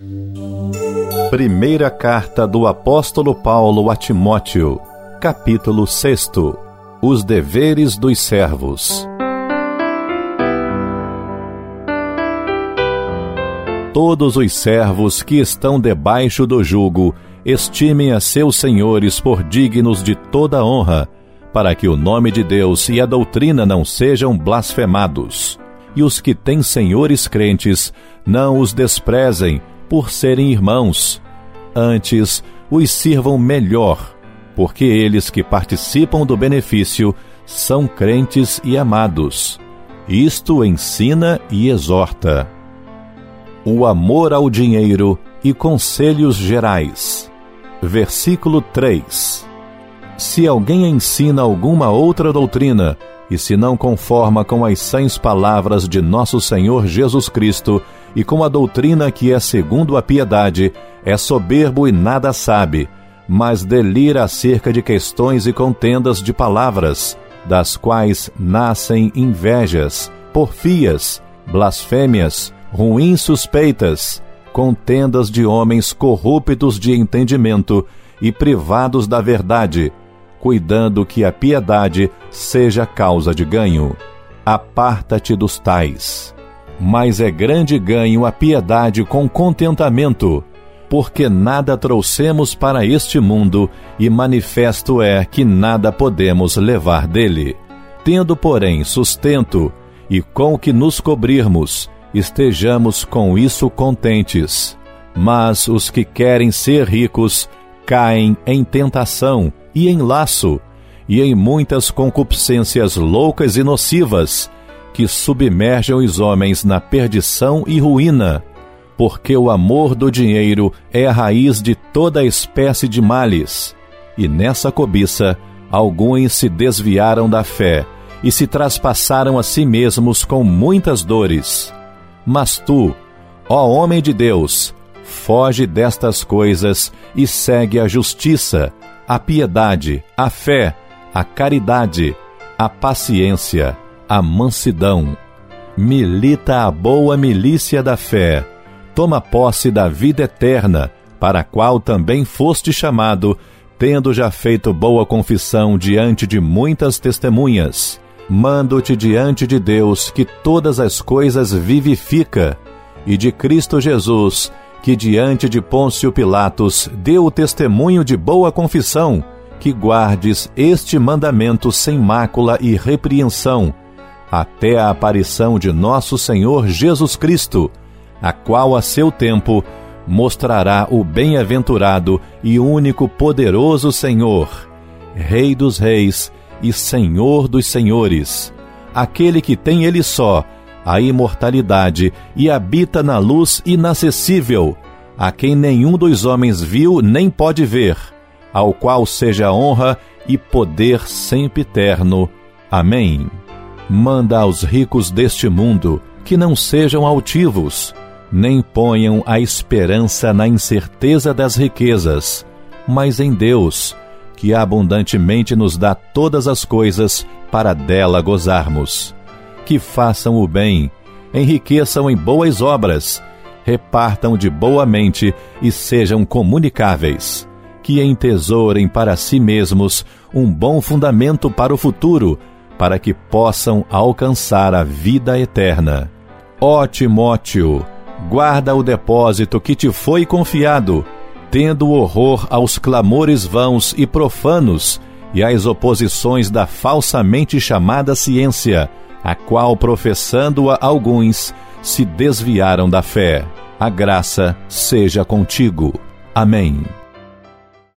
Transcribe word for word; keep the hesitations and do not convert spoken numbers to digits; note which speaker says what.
Speaker 1: Primeira carta do apóstolo Paulo a Timóteo, capítulo seis. Os deveres dos servos. Todos os servos que estão debaixo do jugo estimem a seus senhores por dignos de toda honra, para que o nome de Deus e a doutrina não sejam blasfemados. E os que têm senhores crentes, não os desprezem por serem irmãos. Antes, os sirvam melhor, porque eles que participam do benefício são crentes e amados. Isto ensina e exorta. O amor ao dinheiro e conselhos gerais. Versículo três. Se alguém ensina alguma outra doutrina, e se não conforma com as sãs palavras de nosso Senhor Jesus Cristo, e com a doutrina que é segundo a piedade, é soberbo e nada sabe, mas delira acerca de questões e contendas de palavras, das quais nascem invejas, porfias, blasfêmias, ruins suspeitas, contendas de homens corruptos de entendimento e privados da verdade, cuidando que a piedade seja causa de ganho. Aparta-te dos tais. Mas é grande ganho a piedade com contentamento, porque nada trouxemos para este mundo, e manifesto é que nada podemos levar dele. Tendo, porém, sustento, e com o que nos cobrirmos, estejamos com isso contentes. Mas os que querem ser ricos caem em tentação e em laço, e em muitas concupiscências loucas e nocivas, que submergem os homens na perdição e ruína, porque o amor do dinheiro é a raiz de toda espécie de males. E nessa cobiça, alguns se desviaram da fé, e se traspassaram a si mesmos com muitas dores. Mas tu, ó homem de Deus, foge destas coisas e segue a justiça, a piedade, a fé, a caridade, a paciência, a mansidão. Milita a boa milícia da fé. Toma posse da vida eterna, para a qual também foste chamado, tendo já feito boa confissão diante de muitas testemunhas. Mando-te diante de Deus, que todas as coisas vivifica, e de Cristo Jesus, que diante de Pôncio Pilatos deu o testemunho de boa confissão, que guardes este mandamento sem mácula e repreensão, até a aparição de nosso Senhor Jesus Cristo, a qual a seu tempo mostrará o bem-aventurado e único poderoso Senhor, Rei dos reis e Senhor dos senhores, aquele que tem ele só a imortalidade e habita na luz inacessível, a quem nenhum dos homens viu nem pode ver, ao qual seja honra e poder sempre eterno. Amém. Manda aos ricos deste mundo que não sejam altivos, nem ponham a esperança na incerteza das riquezas, mas em Deus, que abundantemente nos dá todas as coisas para dela gozarmos. Que façam o bem, enriqueçam em boas obras, repartam de boa mente e sejam comunicáveis. Que entesourem para si mesmos um bom fundamento para o futuro, para que possam alcançar a vida eterna. Ó Timóteo, guarda o depósito que te foi confiado, tendo horror aos clamores vãos e profanos e às oposições da falsamente chamada ciência, a qual, professando-a alguns, se desviaram da fé. A graça seja contigo. Amém.